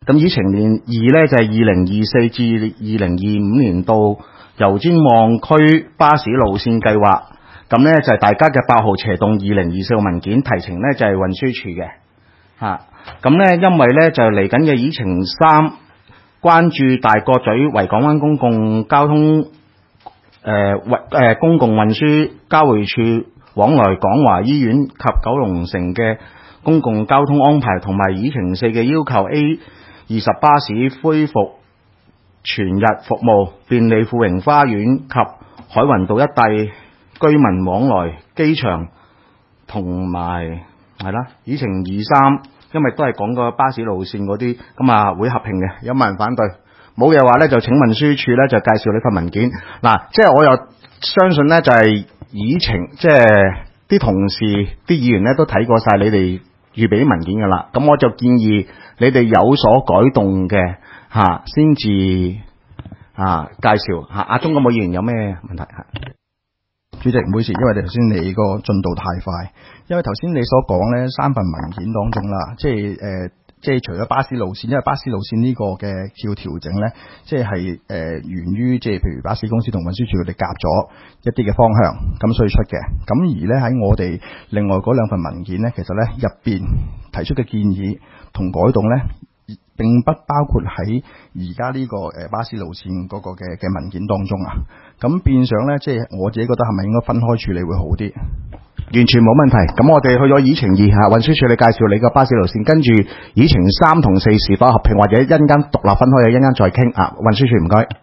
咁議程年2咧就係2024至2025年度油尖旺區巴士路線計劃。咁咧就係大家嘅8號斜動2024號文件提呈咧就係運輸署嘅嚇。咁咧因為咧就嚟緊嘅議程3關注大角咀維港灣公共交通公共運輸交匯處往來廣華醫院及九龍城嘅公共交通安排，同埋議程4嘅要求 A20巴士恢復全日服務，便利富榮花園及海雲道一帶居民往來機場，同埋係啦，議程2、3，因為都係講個巴士路線嗰啲，咁啊會合併嘅，有冇人反對？冇嘅話咧，就請運輸署咧就介紹呢份文件。嗱，即係我又相信咧，就係議程，即係啲同事、啲議員咧都睇過晒你哋預備啲文件噶啦。咁我就建議你哋有所改動嘅先至介紹嚇。阿鍾咁，冇議員有咩問題？ 主席，唔好意思，因為頭先你個進度太快，因為頭先你所講咧3份文件當中啦，即係除咗巴士路線，因為巴士路線呢個嘅叫調整咧，即係源於即係譬如巴士公司同運輸署佢哋夾咗一啲嘅方向，咁所以出嘅。咁而咧喺我哋另外嗰2份文件咧，其實咧入邊提出嘅建議同改動咧，並不包括喺而家呢個巴士路線嗰個嘅文件當中啊。咁變相咧，即係我自己覺得係咪應該分開處理會好啲？ 完全冇問題。咁我哋去咗議程2運輸署你介紹你個巴士路線，跟住議程3同4是否合併，或者一陣間獨立分開，一陣間再傾運輸署唔該。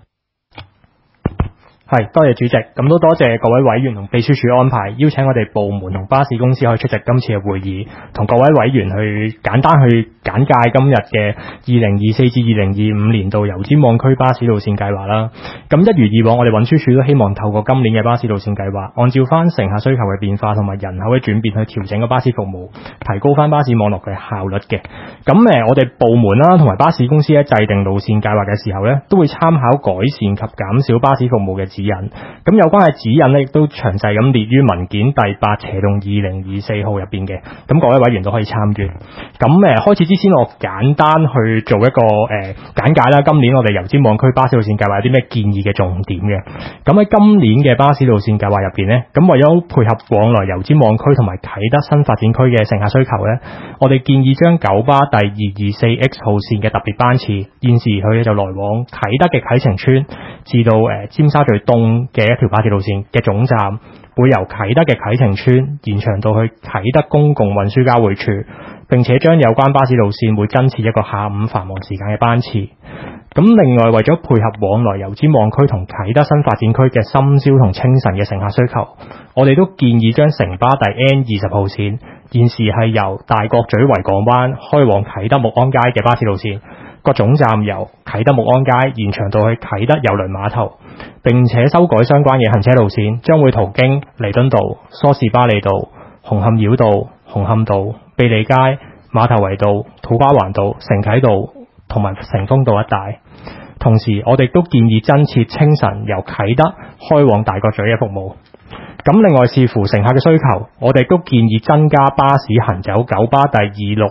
係，多謝主席，咁都多謝各位委員同秘書處安排，邀請我哋部門同巴士公司可以出席今次嘅會議，同各位委員去簡單去簡介今日嘅2024至2025年度油尖旺區巴士路線計劃啦。咁一如以往，我哋運輸署都希望透過今年嘅巴士路線計劃，按照翻乘客需求嘅變化同埋人口嘅轉變去調整個巴士服務，提高翻巴士網絡嘅效率嘅。咁我哋部門啦同埋巴士公司喺制定路線計劃嘅時候咧，都會參考改善及減少巴士服務嘅指引。咁有關嘅指引咧，亦都詳細咁列於文件第8斜動2024號入邊嘅。咁各位委員都可以參閱。咁開始之前，我簡單去做一個簡介啦。今年我哋油尖旺區巴士路線計劃有啲咩建議嘅重點嘅。咁喺今年嘅巴士路線計劃入邊咧，咁為咗配合往來油尖旺區同埋啟德新發展區嘅乘客需求咧，我哋建議將九巴第224X 號線嘅特別班次，現時佢就來往啟德嘅啟晴邨至到尖沙咀東嘅一條巴士路線嘅總站，會由啟德嘅啟晴邨延長到去啟德公共運輸交匯處，並且將有關巴士路線會增設一個下午繁忙時間嘅班次。咁另外為咗配合往來油尖旺區同啟德新發展區嘅深宵同清晨嘅乘客需求，我哋都建議將城巴第 N20 號線，現時係由大角咀維港灣開往啟德木安街嘅巴士路線，個總站由啟德木安街延長到去啟德郵輪碼頭，並且修改相關嘅行車路線，將會途經彌敦道、梳士巴利道、紅磡繞道、紅磡道、庇利街、馬頭圍道、土瓜灣道、承啟道同埋成豐道一帶。同時我哋都建議增設清晨由啟德開往大角咀嘅服務。咁另外視乎乘客嘅需求，我哋都建議增加巴士行走九巴第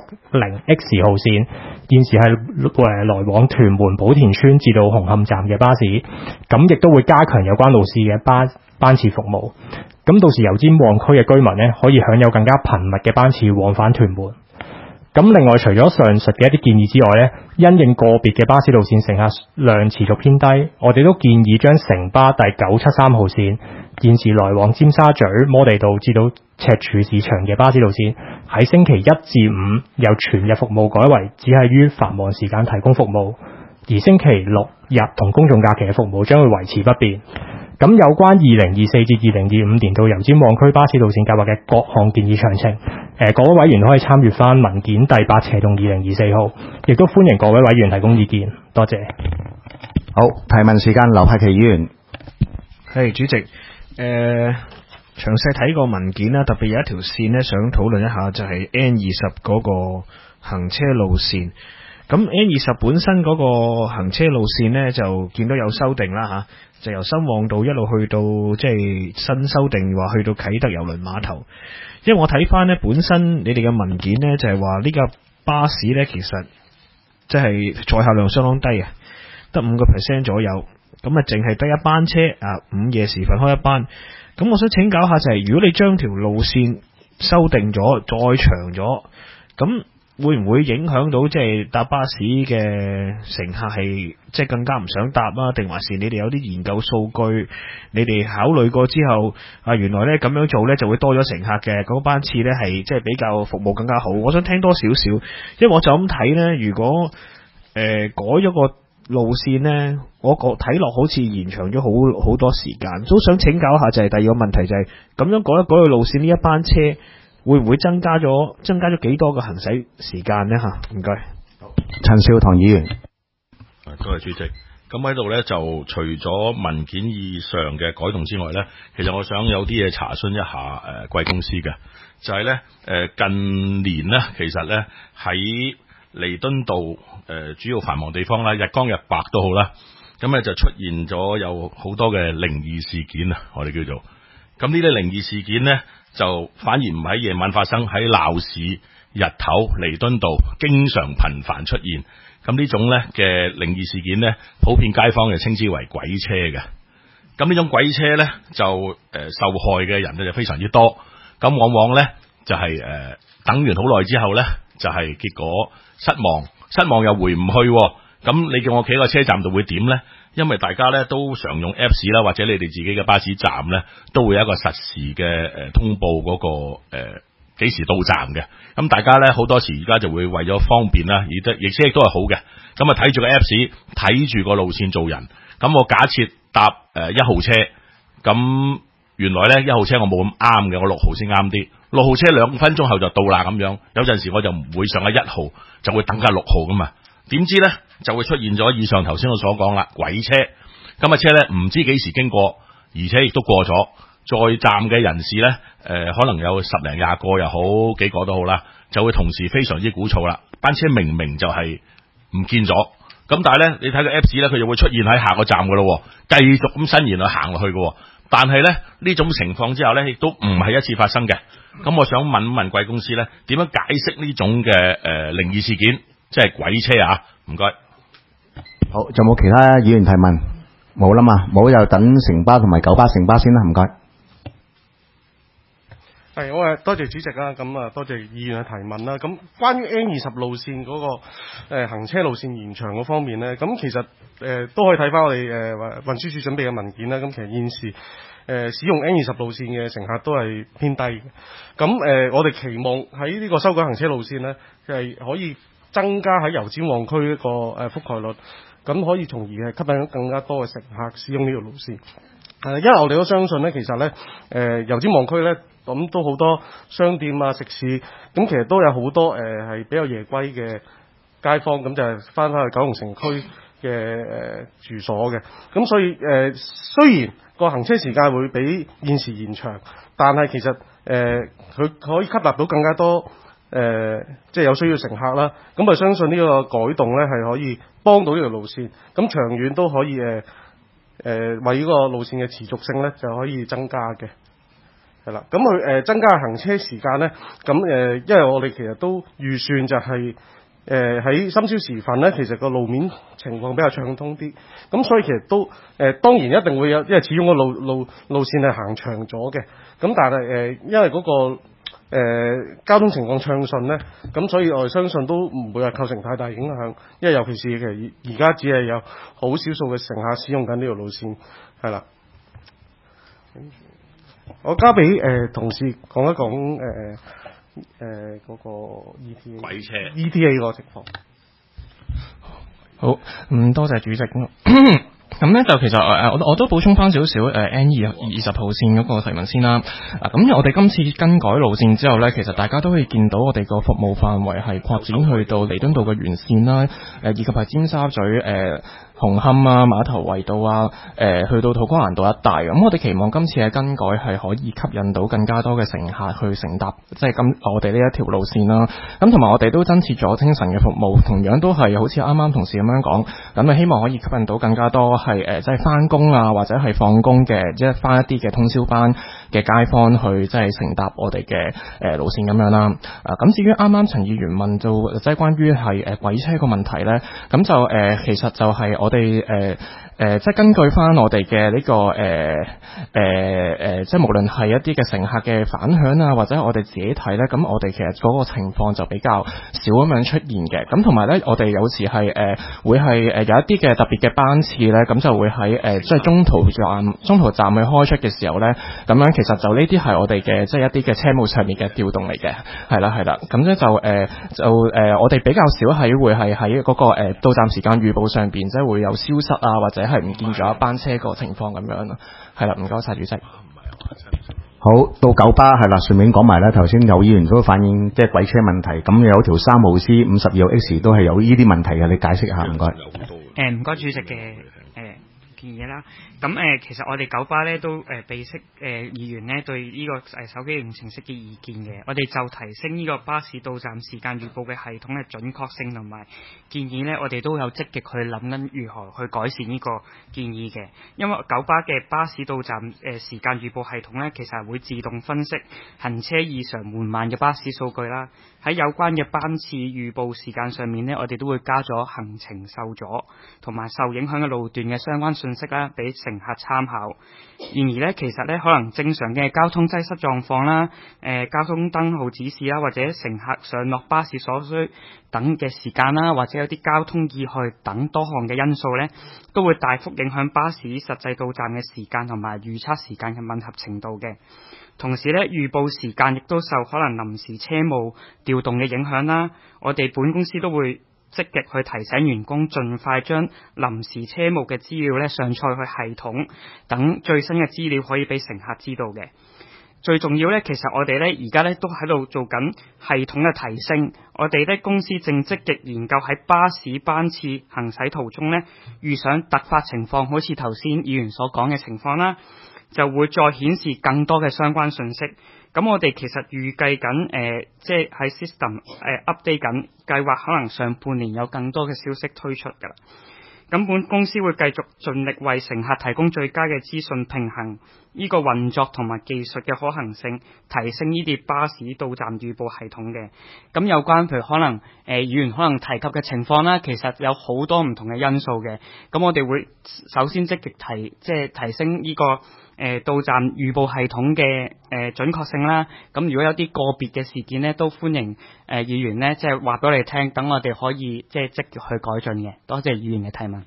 260X 號線，現時係來往屯門寶田村至到紅磡站嘅巴士，咁亦都會加強有關路線嘅班次服務。咁到時油尖旺區嘅居民呢，可以享有更加頻密嘅班次往返屯門。咁另外除咗上述嘅一啲建議之外呢，因應個別嘅巴士路線乘客量持續偏低，我哋都建議將城巴第973號線，現時來往尖沙咀摩地道至到赤柱市場嘅巴士路線，喺星期1至5由全日服務改為只係於繁忙時間提供服務，而星期6日同公眾假期嘅服務將會維持不變。咁有關2024至2025年度油尖旺區巴士路線計劃嘅各項建議詳情，各位委員都可以參閱翻文件第8斜動2024號，亦都歡迎各位委員提供意見。多謝。 好，提問時間，劉柏祺議員。 係主席，詳細睇個文件啦，特別有一條線呢，想討論一下，就係 N20 嗰個行車路線。咁 N20 本身嗰個行車路線呢，就見到有修訂啦吓，就由新旺道一路去到即係新修訂話去到啟德郵輪碼頭。因為我睇翻呢，本身你哋嘅文件呢，就係話呢架巴士呢，其實即係載客量相當低啊，得5% 左右。咁啊，淨係得一班車啊，午夜時分開一班。咁我想請教下就係，如果你將條路線修訂咗，再長咗，咁會唔會影響到即係搭巴士嘅乘客係即係更加唔想搭啊？定還是你哋有啲研究數據，你哋考慮過之後啊，原來咧咁樣做咧就會多咗乘客嘅嗰班次咧係即係比較服務更加好。我想聽多少少，因為我就咁睇咧，如果改咗個路線咧，我覺睇落好似延長咗好多時間，都想請教下就係第二個問題就係咁樣改一改個路線，呢一班車會唔會增加咗幾多個行駛時間呢？吓，唔該。 陳少棠議員， 多謝主席。咁喺度呢，就除咗文件以上嘅改動之外呢，其實我想有啲嘢查詢一下貴公司嘅，就係呢近年呢，其實呢喺彌敦道主要繁忙地方啦，日光日白都好啦，咁呢就出現咗有好多嘅靈異事件啊，我哋叫做。咁呢啲靈異事件呢，就反而唔喺夜晚發生，喺鬧市日頭彌敦道經常頻繁出現。咁呢種呢嘅靈異事件呢，普遍街坊就稱之為鬼車嘅。咁呢種鬼車呢，就受害嘅人呢就非常之多。咁往往呢，就係等完好耐之後呢，就係結果失望又回唔去。咁你叫我企喺個車站度會點呢？因為大家咧都常用 Apps 啦，或者你哋自己嘅巴士站咧，都會有一個實時嘅通報嗰個幾時到站嘅。咁大家咧好多時而家就會為咗方便啦，亦都係好嘅。咁啊睇住個 Apps， 睇住個路線做人。咁我假設搭1號車，咁原來咧1號車我冇咁啱嘅，我6號先啱啲。6號車2分鐘後就到啦咁樣。有陣時我就唔會上喺1號，就會等架6號噶嘛。點知咧就會出現咗以上頭先我所講啦，鬼車。咁啊車咧唔知幾時經過，而且亦都過咗。在站嘅人士咧，可能有10零20個又好，幾個都好啦，就會同時非常之鼓噪啦。班車明明就係唔見咗，咁但係咧你睇個 Apps 咧，佢就會出現喺下個站噶咯，繼續咁伸延去行落去噶。但係咧呢種情況之下咧，亦都唔係一次發生嘅。咁我想問問貴公司咧，點樣解釋呢種嘅靈異事件？即係鬼車啊！唔該。 好，仲有冇其他議員提問？冇啦嘛，冇就等城巴同埋九巴城巴先啦，唔該。 係，我多謝主席啦，咁啊多謝議員嘅提問啦。咁關於 N20路線嗰個行車路線延長嗰方面咧，咁其實都可以睇翻我哋運輸署準備嘅文件啦。咁其實現時使用 N20路線嘅乘客都係偏低嘅。咁我哋期望喺呢個修改行車路線咧，係可以增加喺油尖旺區一個覆蓋率，咁可以從而係吸引更加多嘅乘客使用呢條路線。因為我哋都相信咧，其實咧油尖旺區咧，咁都好多商店啊、食肆，咁其實都有好多係比較夜歸嘅街坊，咁就係翻去九龍城區嘅住所嘅。咁所以雖然個行車時間會比現時延長，但係其實佢可以吸納到更加多即係有需要乘客啦。咁我相信呢個改動咧係可以幫到呢條路線，咁長遠都可以為呢個路線嘅持續性咧就可以增加嘅。係啦，咁佢增加行車時間咧，咁因為我哋其實都預算就係喺深宵時分咧，其實個路面情況比較暢通啲，咁所以其實都當然一定會有，因為始終個路線係行長咗嘅，咁但係因為嗰個交通情況暢順咧，咁所以我哋相信都唔會係構成太大影響，因為尤其是其實而家只係有好少數嘅乘客使用緊呢條路線，係啦。我交俾同事講一講嗰個 ETA 鬼車 ETA 個情況。 好，多謝主席。咁咧就其實我都補充翻少少N20號線嗰個提問先啦。咁我哋今次更改路線之後咧，其實大家都可以見到我哋個服務範圍係擴展去到彌敦道嘅沿線啦，以及係尖沙咀紅磡啊、碼頭圍道啊，去到土瓜灣道一帶。咁我哋期望今次嘅更改係可以吸引到更加多嘅乘客去乘搭，即係我哋呢一條路線啦。咁同埋我哋都增設咗清晨嘅服務，同樣都係好似啱啱同事咁樣講，咁啊希望可以吸引到更加多係即係翻工啊或者係放工嘅，即係翻一啲嘅通宵班嘅街坊去即係乘搭我哋嘅路線咁樣啦。咁至於啱啱陳議員問到即係關於係鬼車個問題咧，咁就其實就係我哋即係根據翻我哋嘅呢個即係無論係一啲嘅乘客嘅反響啊，或者我哋自己睇咧，咁我哋其實嗰個情況就比較少咁樣出現嘅。咁同埋咧，我哋有時係會係有一啲嘅特別嘅班次咧，咁就會喺即係中途站去開出嘅時候咧，咁樣其實就呢啲係我哋嘅即係一啲嘅車務上面嘅調動嚟嘅，係啦。咁咧就我哋比較少會係喺嗰個到站時間預報上邊，即係會有消失啊，或者係唔見咗一班車個情況咁樣咯。係啦，唔該晒主席。 好，到九巴係啦，順便講埋啦，頭先有議員都反映即係鬼車問題，咁有條3號 C 52 X 都係有呢啲問題嘅，你解釋下唔該。 唔該主席嘅建議啦。咁其實我哋九巴咧都備悉議員咧對呢個手機應用程式嘅意見嘅，我哋就提升呢個巴士到站時間預報嘅系統嘅準確性同埋建議咧，我哋都有積極去諗緊如何去改善呢個建議嘅。因為九巴嘅巴士到站時間預報系統咧，其實係會自動分析行車異常緩慢嘅巴士數據啦。喺有關嘅班次預報時間上面咧，我哋都會加咗行程受阻同埋受影響嘅路段嘅相關信息啦，俾乘客參考。然而咧，其實咧可能正常嘅交通擠塞狀況啦、交通燈號指示啦，或者乘客上落巴士所需等嘅時間啦，或者有啲交通意外等多項嘅因素咧，都會大幅影響巴士實際到站嘅時間同埋預測時間嘅吻合程度嘅。同時咧，預報時間亦都受可能臨時車務調動嘅影響啦。我哋本公司都會積極去提醒員工，盡快將臨時車務嘅資料咧上載去系統，等最新嘅資料可以俾乘客知道嘅。最重要咧，其實我哋咧而家咧都喺度做緊系統嘅提升。我哋咧公司正積極研究喺巴士班次行駛途中咧遇上突發情況，好似頭先議員所講嘅情況啦，就會再顯示更多嘅相關信息。咁我哋其實預計緊即係喺 system update 緊，計劃可能上半年有更多嘅消息推出㗎啦。咁本公司會繼續盡力為乘客提供最佳嘅資訊，平衡呢個運作同埋技術嘅可行性，提升呢啲巴士到站預報系統嘅。咁有關譬如可能議員可能提及嘅情況啦，其實有好多唔同嘅因素嘅。咁我哋會首先積極提升呢個到站預報系統嘅準確性啦。咁如果有啲個別嘅事件呢，都歡迎議員呢即係話俾我哋聽，等我哋可以即係積極去改進嘅。多謝議員嘅提問。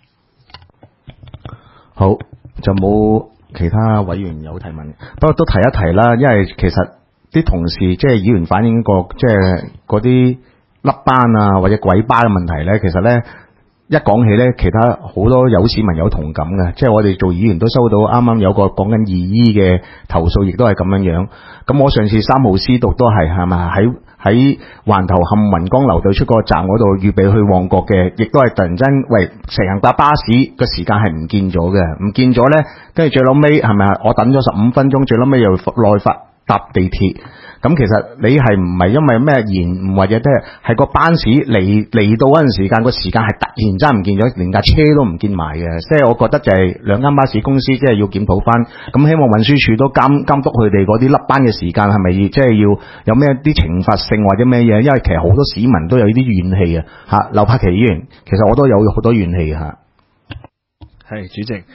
好，就冇其他委員有提問，不過都提一提啦，因為其實啲同事即係議員反映過，即係嗰啲甩班啊或者鬼巴嘅問題咧，其實咧一講起咧，其他好多有市民有同感嘅，即係我哋做議員都收到啱啱有個講緊義醫嘅投訴，亦都係咁樣樣。咁我上次3號 C 讀都係咪喺環頭磡雲江流對出個站嗰度預備去旺角嘅，亦都係突然間喂成架巴士個時間係唔見咗嘅，唔見咗咧，跟住最後尾係咪我等咗15分鐘，最後尾又內發搭地鐵。咁其實你係唔係因為咩延誤或者係個班士嚟到嗰陣時間個時間係突然間唔見咗，連架車都唔見埋嘅，即係我覺得就係兩間巴士公司即係要檢討翻。咁希望運輸署都監督佢哋嗰啲甩班嘅時間係咪即係要有咩啲懲罰性或者咩嘢？因為其實好多市民都有呢啲怨氣啊嚇。劉柏祺議員，其實我都有好多怨氣嚇。 係主席，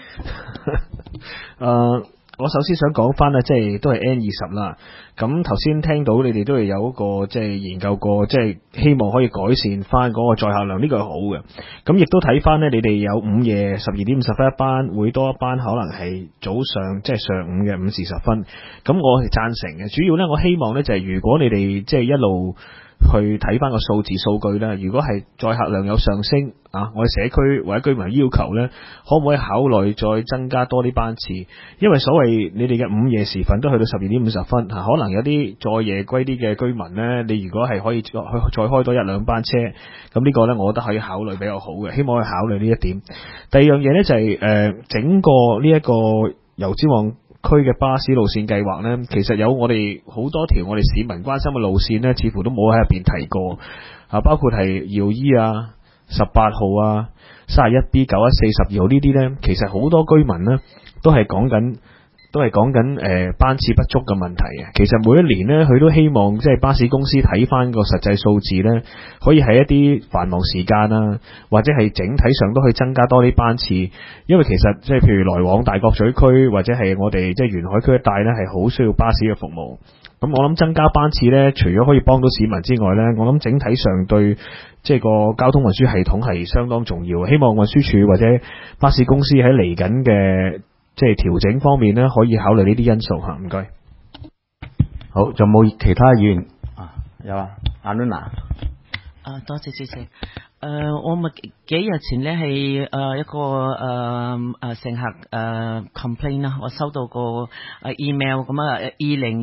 我首先想講翻咧，即係都係 N20啦。咁頭先聽到你哋都係有一個即係研究過，即係希望可以改善翻嗰個載客量，呢個係好嘅。咁亦都睇翻咧，你哋有午夜12點50分一班，會多一班可能係早上即係上午嘅5時10分。咁我係贊成嘅。主要咧，我希望咧就係如果你哋即係一路去睇翻個數字數據咧，如果係載客量有上升啊，我哋社區或者居民要求咧，可唔可以考慮再增加多啲班次？因為所謂你哋嘅午夜時分都去到12點50分可能有啲再夜歸啲嘅居民咧，你如果係可以再開多1-2班車，咁呢個咧，我覺得可以考慮比較好嘅，希望可以考慮呢一點。第二樣嘢咧就係整個呢一個油尖旺區嘅巴士路線計劃呢，其實有我哋好多條我哋市民關心嘅路線呢，似乎都冇喺入邊提過啊，包括係耀醫啊、18號啊、31B、91、42號呢啲呢，其實好多居民呢都係講緊都係講緊班次不足嘅問題嘅。其實每一年呢，佢都希望即係巴士公司睇翻個實際數字呢，可以喺一啲繁忙時間啦，或者係整體上都可以增加多啲班次。因為其實即係譬如來往大角咀區或者係我哋即係沿海區一帶呢，係好需要巴士嘅服務。咁我諗增加班次呢，除咗可以幫到市民之外呢，我諗整體上對即係個交通運輸系統係相當重要。希望運輸署或者巴士公司喺嚟緊嘅即係調整方面呢，可以考慮呢啲因素吓。唔該。 好，仲冇其他議員啊？有啊，阿 Luna。 多謝主席。我咪幾日前咧係一個乘客complain 啦，我收到個email 咁啊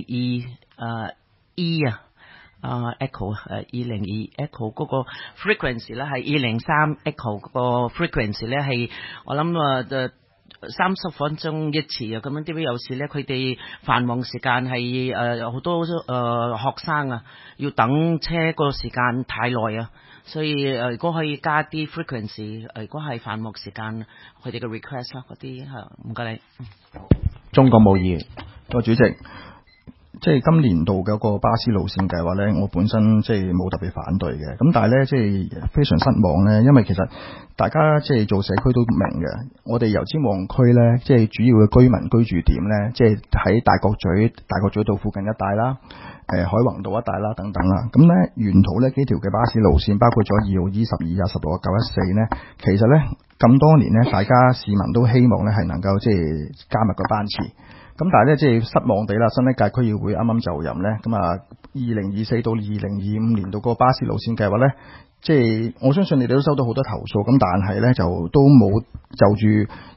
202E Echo 202 Echo 嗰個 frequency 咧係203 Echo 嗰個 frequency 咧係我諗30分鐘一次啊，咁樣點解有時咧佢哋繁忙時間係好多學生啊要等車個時間太耐啊，所以如果可以加啲 frequency， 如果係繁忙時間佢哋嘅 request 啦嗰啲唔該你。 中國冇議員， 個主席。即係今年度嘅一個巴士路線計劃呢，我本身即係冇特別反對嘅。咁但係呢，即係非常失望呢，因為其實大家即係做社區都明嘅。我哋油尖旺區呢，即係主要嘅居民居住點呢，即係喺大角咀道附近一帶啦，海泓道一帶啦等等啦。咁呢，沿途呢幾條嘅巴士路線，包括咗2號 E12 啊、16啊、914呢，其實呢，咁多年呢，大家市民都希望呢係能夠即係加密個班次。咁但係咧，即係失望地啦，新一屆區議會啱啱就任咧，咁啊2024到2025年度個巴士路線計劃咧，即係我相信你哋都收到好多投訴，咁但係咧就都冇就住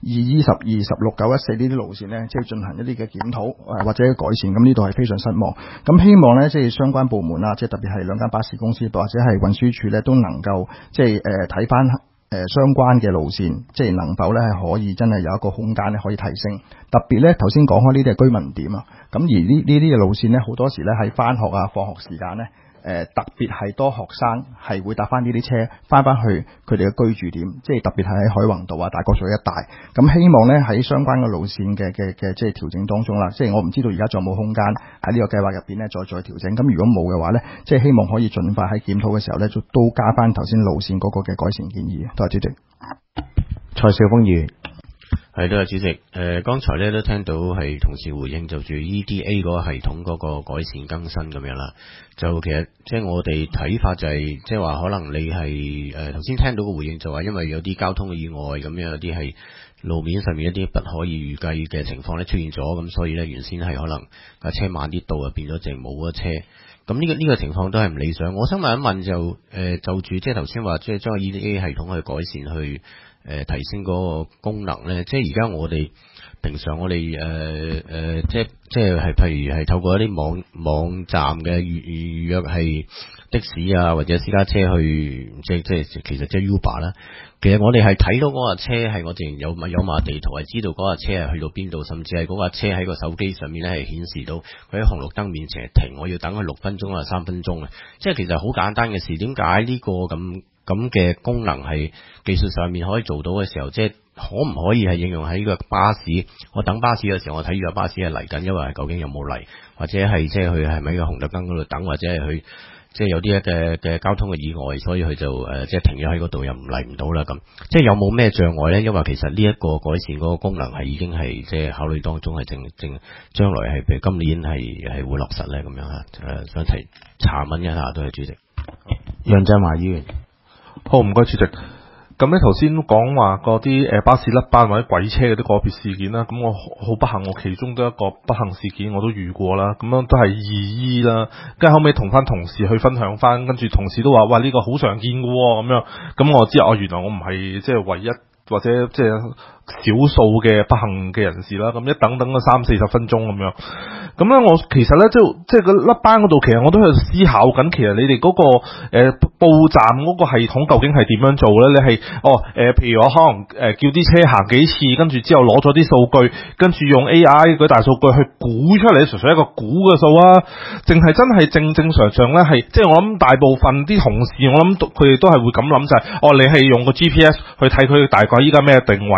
2E12、16、914呢啲路線咧，即係進行一啲嘅檢討或者改善，咁呢度係非常失望。咁希望咧，即係相關部門啊，即係特別係兩間巴士公司或者係運輸署咧，都能夠即係睇翻相關嘅路線，即係能否咧係可以真係有一個空間咧可以提升。特別咧頭先講開呢啲係居民點啊，咁而呢啲嘅路線咧好多時咧喺翻學啊、放學時間咧，特別係多學生係會搭翻呢啲車翻去佢哋嘅居住點，即係特別係喺海泓道啊、大角咀一帶。咁希望咧喺相關嘅路線嘅即係調整當中啦，即係我唔知道而家仲有冇空間喺呢個計劃入邊咧再調整。咁如果冇嘅話咧，即係希望可以盡快喺檢討嘅時候咧，都加翻頭先路線嗰個嘅改善建議。多謝主席。 蔡少峰議員。 係多謝主席。剛才咧都聽到係同事回應就住 EDA 嗰個系統嗰個改善更新咁樣啦。就其實即係我哋睇法就係即係話可能你係頭先聽到個回應就話因為有啲交通嘅意外咁樣，有啲係路面上面一啲不可以預計嘅情況咧出現咗，咁所以咧原先係可能架車慢啲到啊，變咗淨冇咗車。咁呢個情況都係唔理想。我想問一問就住即係頭先話即係將個 EDA 系統去改善去提升嗰個功能咧，即係而家我哋平常我哋即係譬如係透過一啲網站嘅預約係的士啊或者私家車去即係其實即係 Uber 啦。其實我哋係睇到嗰架車係我哋有埋地圖係知道嗰架車係去到邊度，甚至係嗰架車喺個手機上面咧係顯示到佢喺紅綠燈面前係停，我要等佢6分鐘啊3分鐘啊，即係其實好簡單嘅事。點解呢個咁嘅功能係技術上面可以做到嘅時候，即係可唔可以係應用喺個巴士？我等巴士嘅時候，我睇住個巴士係嚟緊，因為究竟有冇嚟，或者係即係佢係咪喺個紅綠燈嗰度等，或者係佢即係有啲嘅交通嘅意外，所以佢就即係停咗喺嗰度又嚟唔到啦咁。即係有冇咩障礙咧？因為其實呢一個改善嗰個功能係已經係即係考慮當中係正將來係譬如今年係會落實咧咁樣啊。想提查問一下，都係主席。 楊振華議員。 好，唔該主席。咁咧頭先講話嗰啲巴士甩班或者鬼車嗰啲個別事件啦，咁我好不幸，我其中都一個不幸事件我都遇過啦，咁樣都係2E啦，跟住後尾同翻同事去分享翻，跟住同事都話：哇，呢個好常見㗎喎，咁樣，咁我知原來我唔係即係唯一或者即係少數嘅不幸嘅人士啦，咁一等咗30-40分鐘咁樣。咁咧，我其實咧即係個甩班嗰度，其實我都喺度思考緊，其實你哋嗰個報站嗰個系統究竟係點樣做咧？你係譬如我可能叫啲車行幾次，跟住之後攞咗啲數據，跟住用 AI 嗰啲大數據去估出嚟，純粹一個估嘅數啊，淨係真係正常咧係，即係我諗大部分啲同事，我諗佢哋都係會咁諗就係，你係用個 GPS 去睇佢大概依家咩定位，原來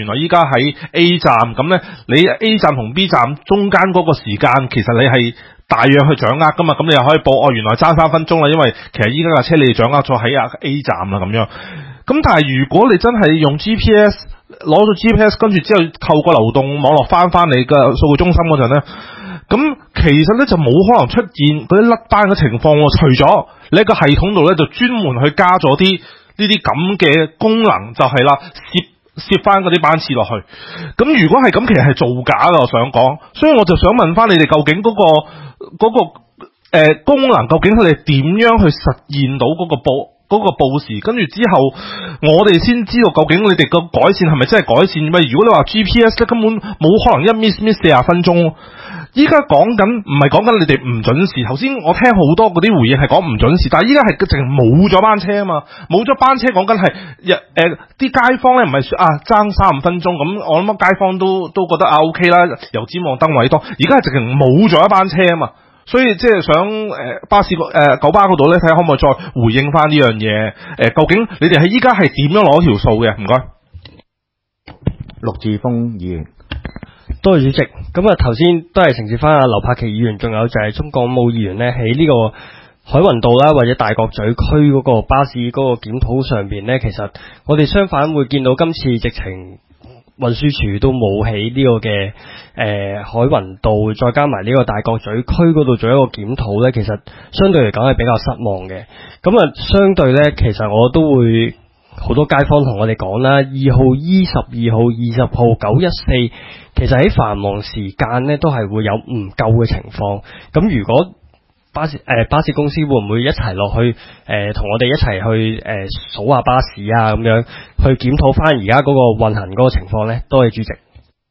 來依家喺 A 站，咁咧你 A 站同 B 站中間嗰個時間，其實你係大約去掌握噶嘛，咁你又可以報原來爭3分鐘啦，因為其實依家架車你哋掌握咗喺A 站啦咁樣。咁但係如果你真係用 GPS 攞咗 GPS， 跟住之後透過流動網絡翻你嘅數據中心嗰陣咧，咁其實咧就冇可能出現嗰啲甩班嘅情況喎。除咗你喺個系統度咧就專門去加咗啲呢啲咁嘅功能，就係啦，攝翻嗰啲班次落去。咁如果係咁，其實係造假㗎，我想講。所以我就想問翻你哋，究竟嗰個功能究竟佢哋點樣去實現到嗰個報時，跟住之後我哋先知道究竟你哋個改善係咪真係改善咩？如果你話 GPS 咧，根本冇可能一 miss 40分鐘。依家講緊唔係講緊你哋唔準時，頭先我聽好多嗰啲回應係講唔準時，但係依家係淨係冇咗班車啊嘛，冇咗班車講緊係啲街坊咧唔係爭3-5分鐘，咁我諗街坊都覺得OK 啦，油尖旺燈位多，而家係淨係冇咗一班車啊嘛。所以即係想巴士九巴嗰度咧，睇下可唔可以再回應翻呢樣嘢？究竟你哋係依家係點樣攞條數嘅？唔該， 陸志峰議員。 多謝主席。咁頭先都係承接翻劉柏祺議員，仲有就係鍾國武議員咧，喺呢個海雲道啦或者大角咀區嗰個巴士嗰個檢討上邊咧，其實我哋相反會見到今次直情運輸署都冇喺呢個嘅海雲道再加埋呢個大角咀區嗰度做一個檢討咧，其實相對嚟講係比較失望嘅。咁相對咧，其實我都會好多街坊同我哋講啦，2號 E、12號、20號、914，其實喺繁忙時間咧都係會有唔夠嘅情況。咁如果巴士公司會唔會一齊落去同我哋一齊去數下巴士啊，咁樣去檢討翻而家嗰個運行嗰個情況咧？多謝主席。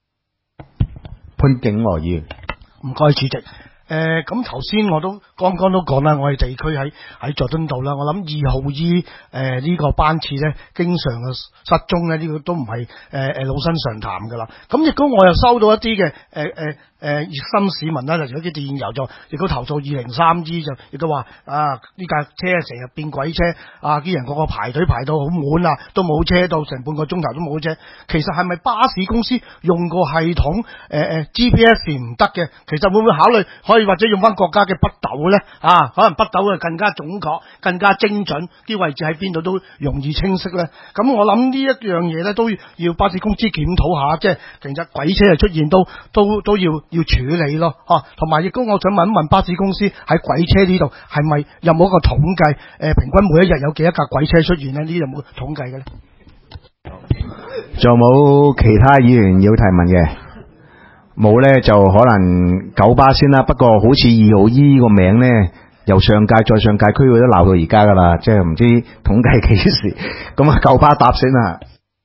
潘景和議員。 唔該主席。咁頭先我都剛剛都講啦，我哋地區喺佐敦道啦，我諗2號 E 呢個班次咧，經常嘅失蹤咧，呢個都唔係老生常談噶啦。咁亦都我又收到一啲嘅熱心市民啦，就有啲電郵就亦都投訴203 E 就亦都話呢架車成日變鬼車啲人個個排隊排到好滿啊，都冇車到成半個鐘頭都冇車。其實係咪巴士公司用個系統GPS 唔得嘅？其實會唔會考慮可以或者用翻國家嘅北斗咧？可能北斗嘅更加準確、更加精準，啲位置喺邊度都容易清晰咧。咁我諗呢一樣嘢咧都要巴士公司檢討下，即係其實鬼車係出現都要處理咯。同埋亦都我想問一問巴士公司喺鬼車呢度係咪有冇一個統計？平均每一日有幾多架鬼車出現咧？呢有冇統計嘅咧？ 仲有冇其他議員要提問嘅？冇咧就可能九巴先啦。不過好似2號 E 個名咧，由上屆再上屆區會都鬧到而家噶啦，即係唔知統計幾時。咁九巴答先啦。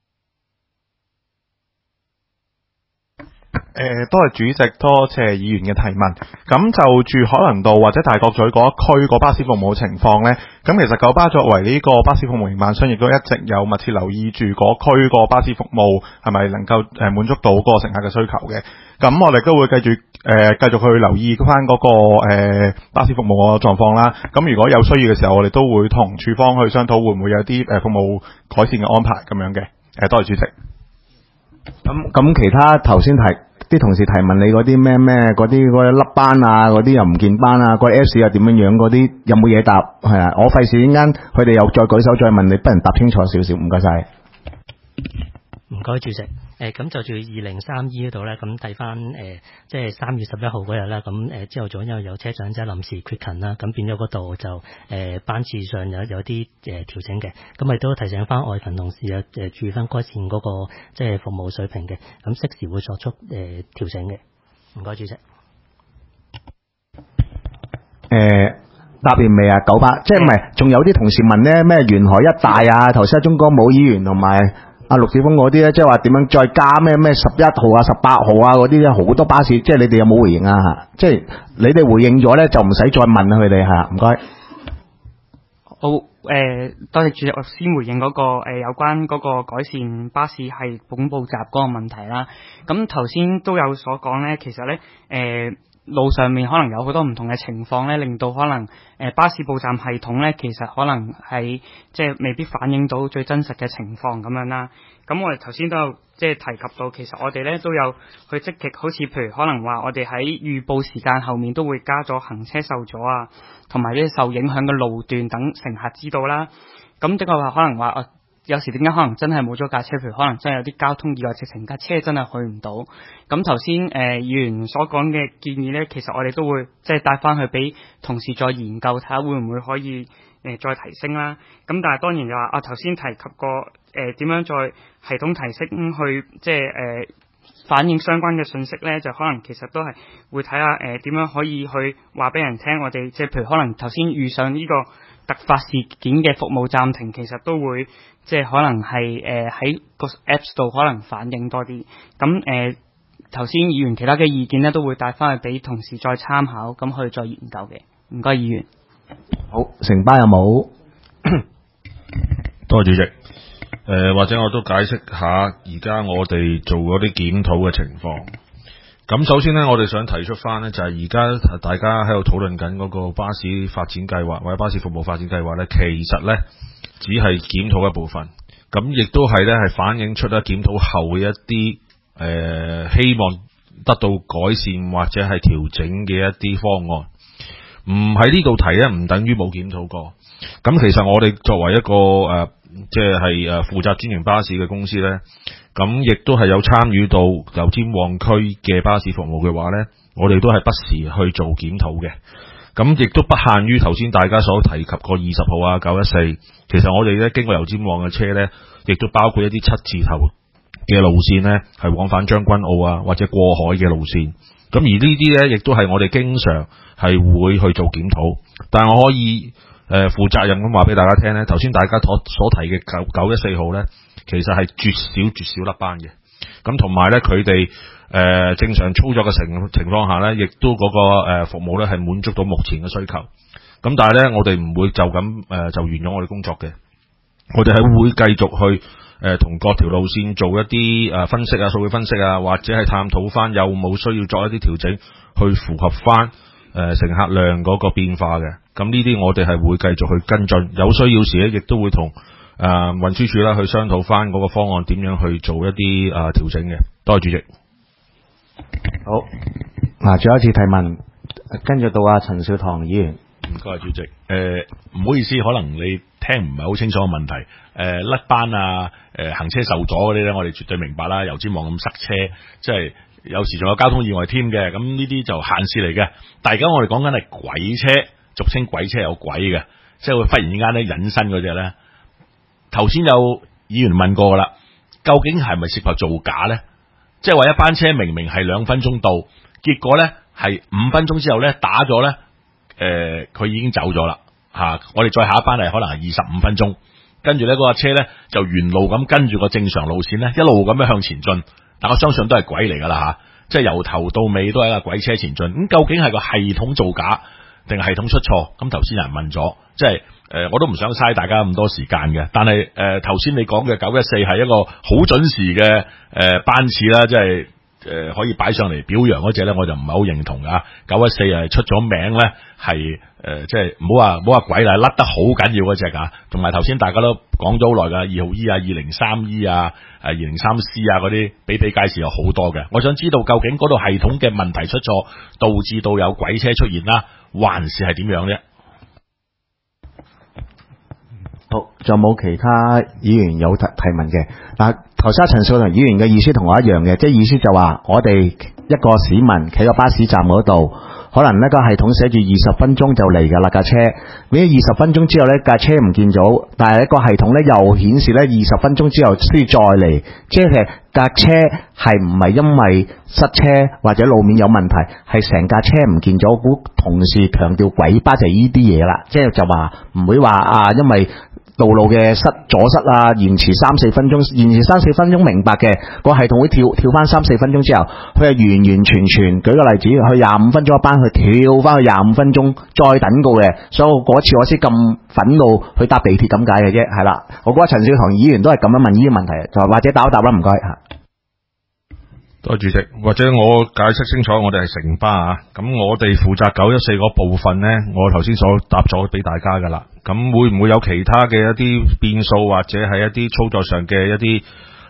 多謝主席，多謝議員嘅提問。咁就住海倫道或者大角咀嗰一區個巴士服務情況呢，咁其實九巴作為呢個巴士服務營辦商，亦都一直有密切留意住嗰區個巴士服務係咪能夠滿足到嗰個乘客嘅需求嘅。咁我哋都會繼續去留意翻嗰個巴士服務嘅狀況啦。咁如果有需要嘅時候，我哋都會同處方去商討會唔會有啲服務改善嘅安排咁樣嘅。多謝主席。 咁其他頭先啲同事提問你嗰啲咩嗰啲甩班啊，嗰啲又唔見班啊，個 S 又點樣嗰啲有冇嘢答？係啊，我費事陣間佢哋又再舉手再問你，不如答清楚少少，唔該晒。 唔該主席。咁就住203 E 嗰度咧，咁睇翻即係3月11號嗰日啦，咁朝頭早因為有車長即係臨時缺勤啦，咁變咗嗰度就班次上有啲調整嘅，咁亦都提醒翻外勤同事注意翻改善嗰個即係服務水平嘅，咁適時會作出調整嘅。唔該主席。 答完未啊？九巴即係唔係？仲有啲同事問咧咩沿海一帶啊？頭先鍾國武議員同埋陸志峰嗰啲咧，即係話點樣再加咩11號啊、18號啊嗰啲咧，好多巴士，即係你哋有冇回應啊？即係你哋回應咗咧，就唔使再問佢哋係唔該。 好，多謝主席，我先回應嗰個有關嗰個改善巴士系統補習嗰個問題啦。咁頭先都有所講咧，其實咧路上面可能有好多唔同嘅情況咧，令到可能巴士報站系統咧，其實可能係即係未必反映到最真實嘅情況咁樣啦。咁我哋頭先都有即係提及到，其實我哋咧都有去積極，好似譬如可能話我哋喺預報時間後面都會加咗行車受阻啊，同埋啲受影響嘅路段等乘客知道啦。咁的確話可能話有時點解可能真係冇咗架車，譬如可能真係有啲交通意外，直情架車真係去唔到。咁頭先議員所講嘅建議咧，其實我哋都會即係帶翻去俾同事再研究，睇下會唔會可以再提升啦。咁但係當然就話頭先提及過點樣再系統提升去即係反映相關嘅信息咧，就可能其實都係會睇下點樣可以去話俾人聽，我哋即係譬如可能頭先遇上呢個突發事件嘅服務暫停，其實都會即係可能係喺個 Apps 度可能反映多啲。咁頭先議員其他嘅意見咧，都會帶翻去俾同事再參考，咁去再研究嘅。唔該，議員。 好，成班有冇？ 多謝主席。或者我都解釋下而家我哋做嗰啲檢討嘅情況。咁首先呢，我哋想提出翻呢，就係而家大家喺度討論緊嗰個巴士發展計劃或者巴士服務發展計劃呢，其實呢只係檢討一部分，咁亦都係呢係反映出咧檢討後嘅一啲希望得到改善或者係調整嘅一啲方案。唔喺呢度提呢，唔等於冇檢討過。咁其實我哋作為一個即係負責專營巴士嘅公司呢，咁亦都係有參與到油尖旺區嘅巴士服務嘅話呢，我哋都係不時去做檢討嘅。咁亦都不限於頭先大家所提及過20號啊、914，其實我哋呢經過油尖旺嘅車呢，亦都包括一啲7字頭嘅路線呢，係往返將軍澳啊或者過海嘅路線。咁而呢啲呢，亦都係我哋經常係會去做檢討，但我可以負責任咁話俾大家聽呢，頭先大家所提嘅914號呢，其實係絕少甩班嘅。咁同埋呢，佢哋正常操作嘅情況下呢，亦都嗰個服務呢係滿足到目前嘅需求。咁但係呢，我哋唔會就咁就完咗我哋工作嘅，我哋係會繼續去同各條路線做一啲分析啊、數據分析啊，或者係探討翻有冇需要作一啲調整，去符合翻乘客量嗰個變化嘅。咁呢啲我哋係會繼續去跟進，有需要時咧，亦都會同運輸署啦去商討翻嗰個方案點樣去做一啲調整嘅。多謝主席。 好，嗱，最後一次提問，跟住到阿陳少棠議員。 唔該，主席。唔好意思，可能你聽唔係好清楚嘅問題。甩班啊，行車受阻嗰啲咧，我哋絕對明白啦。油尖旺咁塞車，即係有時仲有交通意外添嘅。咁呢啲就閒事嚟嘅。但係而家我哋講緊係鬼車，俗稱鬼車有鬼嘅，即係會忽然之間咧隱身嗰隻咧。頭先有議員問過啦，究竟係咪涉及造假咧？即係話一班車明明係2分鐘到，結果咧係5分鐘之後咧打咗咧。佢已經走咗啦，我哋再下一班係可能係25分鐘，跟住呢嗰架車呢就沿路咁跟住個正常路線呢一路咁樣向前進，但我相信都係鬼嚟噶啦即係由頭到尾都係一架鬼車前進。咁究竟係個系統造假定係系統出錯？咁頭先有人問咗，即係我都唔想嘥大家咁多時間嘅，但係頭先你講嘅914係一個好準時嘅班次啦，即係。可以擺上嚟表揚嗰隻咧，我就唔係好認同噶。914係出咗名咧，係即係唔好話鬼啦，甩得好緊要嗰隻噶。同埋頭先大家都講咗好耐噶，2號 E 啊、203E 啊、203C 啊嗰啲比介紹有好多嘅。我想知道究竟嗰度系統嘅問題出錯，導致到有鬼車出現啦，還是係點樣啫？ 好，仲有冇其他議員有提問嘅？嗱，頭先陳少棠議員嘅意思同我一樣嘅，即係意思就話我哋一個市民企個巴士站嗰度，可能呢個系統寫住20分鐘就嚟㗎啦架車，咁20分鐘之後呢架車唔見咗，但係一個系統呢又顯示呢20分鐘之後先再嚟，即係架車係唔係因為塞車或者路面有問題，係成架車唔見咗。估同事強調鬼巴就係呢啲嘢啦，即係就話唔會話因為道路嘅阻塞啊，延遲3-4分鐘，延遲3-4分鐘明白嘅，個系統會跳翻3-4分鐘之後，佢係完完全全，舉個例子，去25分鐘一班，去跳翻去25分鐘再等過嘅，所以嗰次我先咁憤怒去搭地鐵咁解嘅啫，係啦。我覺得陳少棠議員都係咁樣問呢啲問題，就或者答一答啦，唔該吓。 多謝主席，或者我解釋清楚，我哋係城巴啊，咁我哋負責914嗰部分呢，我頭先所答咗俾大家噶啦。咁會唔會有其他嘅一啲變數，或者係一啲操作上嘅一啲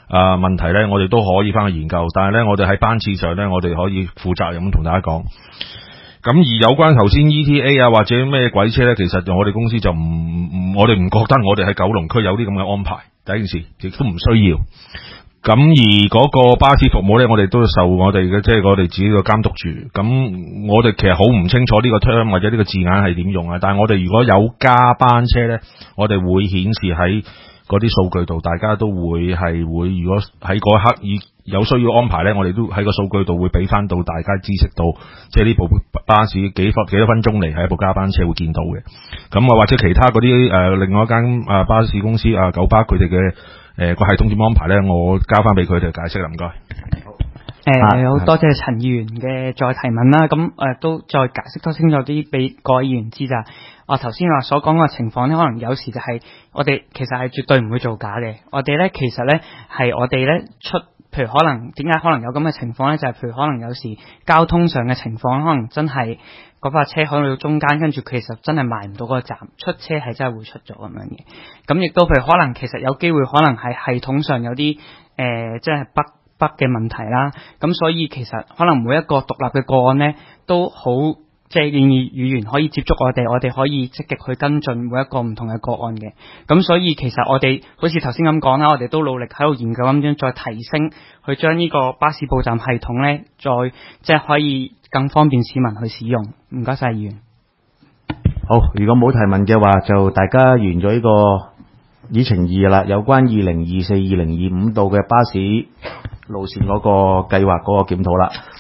問題咧，我哋都可以翻去研究，但係咧，我哋喺班次上咧，我哋可以負責任咁同大家講。咁而有關頭先 ETA 啊或者咩鬼車咧，其實我哋公司就我哋唔覺得我哋喺九龍區有啲咁嘅安排。第一件事亦都唔需要。咁而嗰個巴士服務咧，我哋都受我哋嘅即係我哋自己嘅監督住。咁我哋其實好唔清楚呢個 term 或者呢個字眼係點用啊。但係我哋如果有加班車咧，我哋會顯示喺嗰啲數據度，大家都會如果喺嗰一刻有需要安排咧，我哋都喺個數據度會俾翻到大家知識到，即係呢部巴士幾多分鐘嚟係一部加班車會見到嘅。咁啊或者其他嗰啲另外一間巴士公司九巴佢哋嘅個系統點安排咧，我交翻俾佢哋解釋啦，唔該。 好多謝陳議員嘅再提問啦，咁都再解釋多清楚啲俾各位議員知咋。我頭先話所講嘅情況咧，可能有時就係我哋其實係絕對唔會造假嘅。我哋咧其實咧係我哋咧譬如可能點解可能有咁嘅情況咧，就係譬如可能有時交通上嘅情況，可能真係嗰架車去到中間，跟住其實真係埋唔到嗰個站，出車係真係會出咗咁樣嘅。咁亦都譬如可能其實有機會可能係系統上有啲即係北嘅問題啦。咁所以其實可能每一個獨立嘅個案咧都好。即係建議議員可以接觸我哋可以積極去跟進每一個唔同嘅個案嘅。咁所以其實我哋好似頭先咁講啦，我哋都努力喺度研究咁樣再提升，去將呢個巴士報站系統咧，再即係可以更方便市民去使用。唔該晒議員。 好，如果冇提問嘅話，就大家完咗呢個議程2啦，有關2024-2025度嘅巴士路線嗰個計劃嗰個檢討啦。